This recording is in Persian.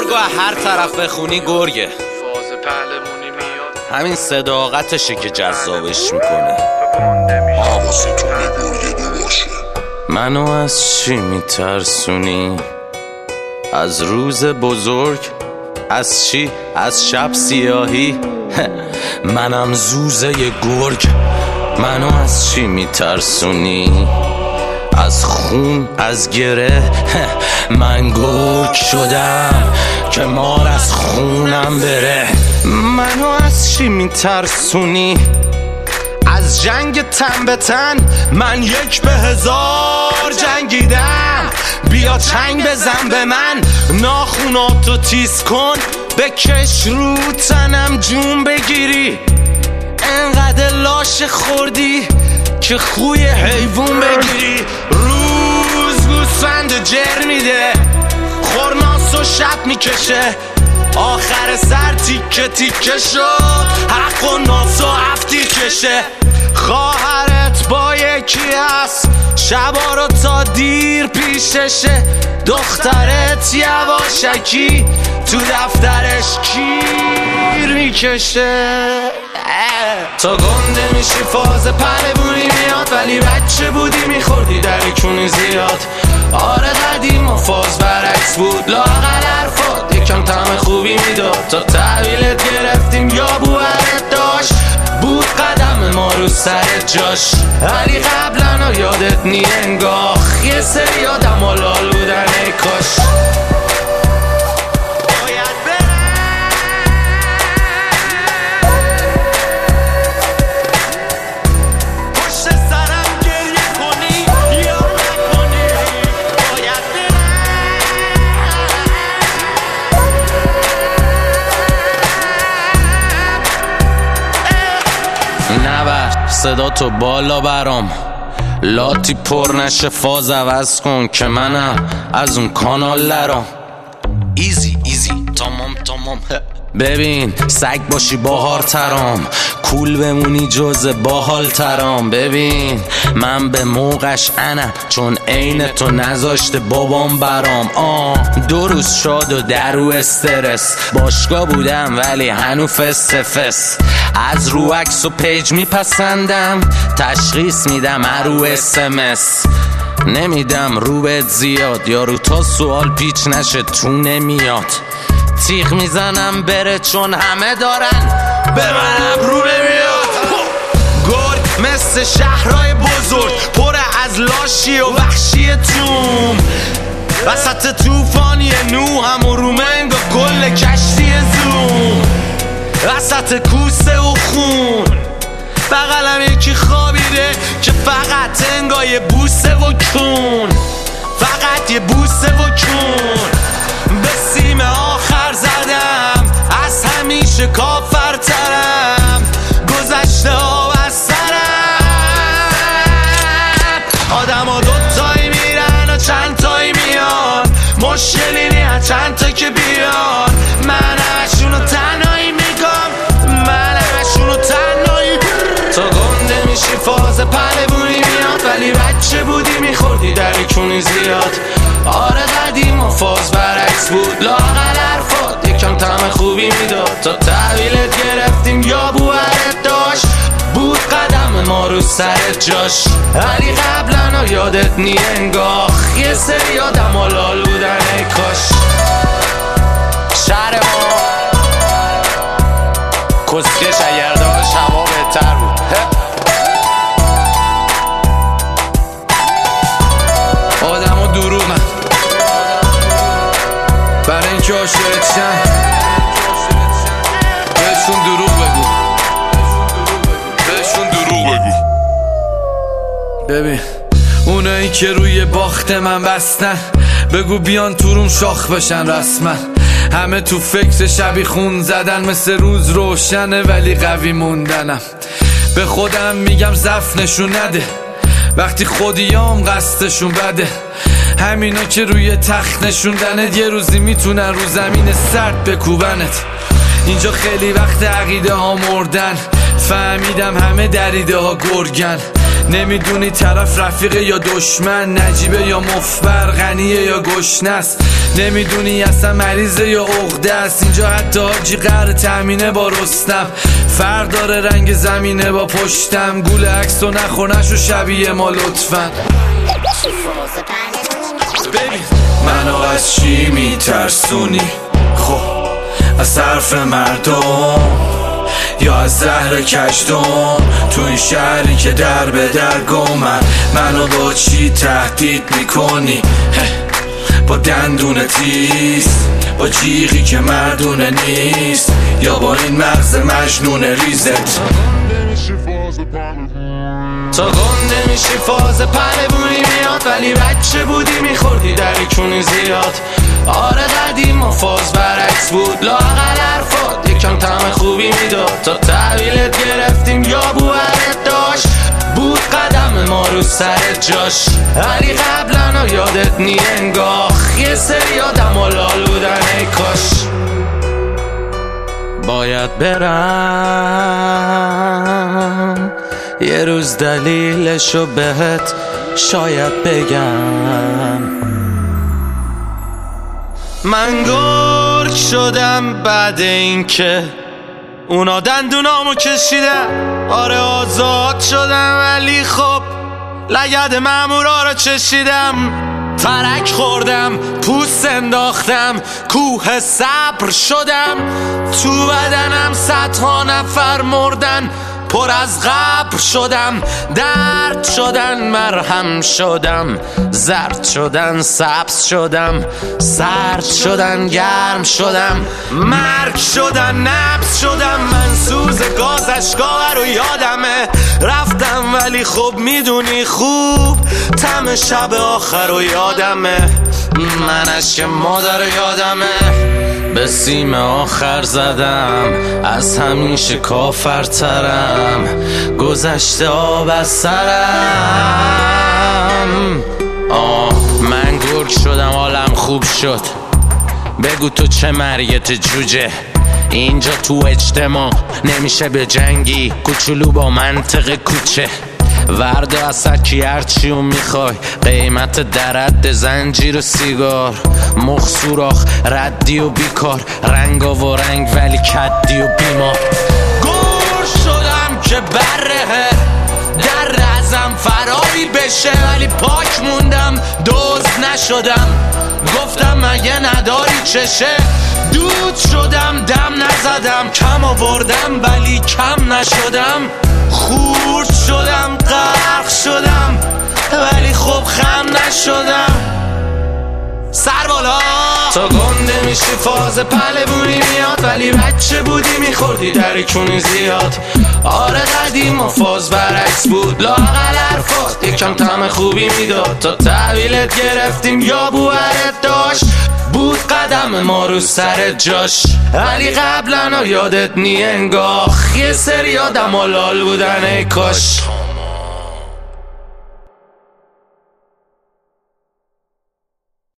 گرگو هر طرف بخونی گرگه. فاز پهلمونی میاد، همین صداقتشه که جذابش میکنه. حواستون گرگه باشه. منو از چی میترسونی؟ از روز بزرگ؟ از چی؟ از شب سیاهی؟ منم زوزه گرگ. منو از چی میترسونی؟ از خون، از گره؟ من گرگ شدم که مار از خونم بره. منو از چی میترسونی؟ از جنگ تن به تن؟ من 1 به 1000 جنگیدم. بیا چنگ بزن به من، ناخوناتو تیز کن، بکش رو تنم جون بگیری. انقدر لاش خوردی که خوی حیوون بگیری. روز گوسفند جر میده، خورناس و شب میکشه، آخر سر تیکه تیکه شد، حق و ناس و هفتی کشه. خواهرت با یکی هست، شبا رو تا دیر پیششه. دخترت یواشکی تو دفترش کیر میکشه. تا گنده میشی فاز پهلمونی میاد، ولی بچه بودی میخوردی درکونی زیاد. آره قدیم و فاز برعکس بود، لااقل حرفات یکم طعم خوبی میداد. تا تحویلت گرفتیم یا بوهرت داشت، بود قدم ما رو سر جاش. ولی قبلا یادت نی انگاه، یه سری آدم و لال بودن ای کاش. نبر صدا تو بالا برام، لاتی پر نشه، فاز عوض کن که منم از اون کانال لرام. ایزی ایزی تمام تمام. ببین سگ باشی باهار ترام، کول بمونی جز باحال ترام. ببین من به موقعش انم، چون عین تو نذاشته بابام برام. 2 روز شاد و درو استرس، باشگاه بودم ولی هنو فس فس. از رو عکس و پیج میپسندم، تشخیص میدم رو SMS. نمیدم رو بهت زیاد، یارو تا سوال پیچ نشه تو نمیاد. تیغ میزنم بره چون همه دارن، به منم رو نمیاد. گرگ مثل شهرهای بزرگ، پر از لاشی و وحشی توم. وسط توفانی نوحم و رومنگ و کل کشتی زوم. وسط کوسه و خون بغلم یکی خوابیده که فقط انگاه بوسه و کون. فقط یه بوسه و کون. به سیم آخر زدم، از همیشه کافرترم. گذشته ها و سرم، آدم ها 2 تایی میرن و چند تایی میان. مشکلی نه چند تا که بیان. من همشونو تنهایی میگم، من همشونو تنهایی. تا گنده میشی فاز پهلمونی میاد، ولی بچه بودی میخوردی درکونی زیاد. آره قدیم و فاز برعکس بود، لااقل حرفات یکم طعم خوبی میداد. تا تحویلت گرفتیم یا بوهرت داشت، بود قدم ما رو سر جاش. ولی قبلا یادت نی انگاه، یه سری آدم و لال بودن ای کاش. شهر ما کسکش اگر داشت هوا بهتر بود. آدم و دروغن برای اینکه عاشقت شن، بهشون دروغ بگو، بهشون دروغ بگو. ببین اونایی که روی باخت من بستن، بگو بیان تو روم شاخ بشن رسما. همه تو فکر شبی خون زدن، مثل روز روشنه ولی قوی موندنم. به خودم میگم ضعف نشون نده، وقتی خودیام قصدشون بده. همینا که روی تخت نشوندنت، یه روزی میتونن رو زمین سرد بکوبنت. اینجا خیلی وقت عقیده ها مردن، فهمیدم همه دریده ها گرگن. نمیدونی طرف رفیقه یا دشمن، نجیبه یا مفبر، غنیه یا گشنست. نمیدونی اصلا مریضه یا عقده است. اینجا حتی حاجی قهر تأمینه با رستم. فرق داره رنگ زمینه با پشتم. گول عکس و نخونش و شبیه ما لطفا. ببین منو از چی میترسونی؟ خب از حرف مردم یا از زهر کشدم؟ تو این شهری که در به در گمن، منو با چی تهدید میکنی؟ با دندون تیز، با جیغی که مردونه نیست، یا با این مغز مجنون ریزت؟ تا گنده میشی فاز پلبونی میاد، ولی بچه بودی میخوردی دریکونی زیاد. آره قدیم و فاز برعکس بود، لااقل حرفات یکم طعم خوبی میداد. تا تحویلت گرفتیم یا بوهرت داشت، بود قدم ما رو سر جاش. ولی قبلا یادت نی انگاه، یه سری آدم و لال بودن ای کاش. باید برم یه روز دلیلشو بهت شاید بگم. من گرگ شدم بعد این که اونا دندونامو کشیدن. آره آزاد شدم ولی خب لگد مامورا رو چشیدم. ترک خوردم، پوست انداختم، کوه صبر شدم. تو بدنم صدها نفر مردن، پر از قبر شدم. درد شدن مرهم شدم، زرد شدن سبز شدم، سرد شدن گرم شدم، مرگ شدن نبض شدم. من سوز گاز اشکا رو یادمه، رفتم ولی خب میدونی خوب طعم شب آخر رو یادمه. من اشک مادر یادمه، به سیم آخر زدم، از همیشه کافرترم، گذشته آب از سرم. من گرگ شدم حالم خوب شد. بگو تو چه مریت جوجه؟ اینجا تو اجتماع نمیشه به جنگی، کوچولو با منطق کوچه. ورد و سکی هرچی و میخوای، قیمت درد زنجیر و سیگار، مخ سوراخ ردی و بیکار، رنگا و رنگ ولی کدی و بیمار. گور شدم که بره در ازم فراری بشه، ولی پاک موندم دوز نشدم. گفتم مگه نداری چشه؟ دود شدم دم نزدم، کم آوردم ولی کم نشدم. خورد شدم غرق شدم ولی خب خم نشدم. سر بالا تا گنده میشی فاز پلبونی میاد، ولی بچه بودی میخوردی دریکونی زیاد. آره قدیم و فاز برعکس بود، لااقل حرفات یکم طعم خوبی میداد. تا تحویلت گرفتیم یا بوهرت داشت، بود قدم ما رو سر جاش. ولی قبلا یادت نی انگاه، یه سری آدم و لال بودن ای کاش.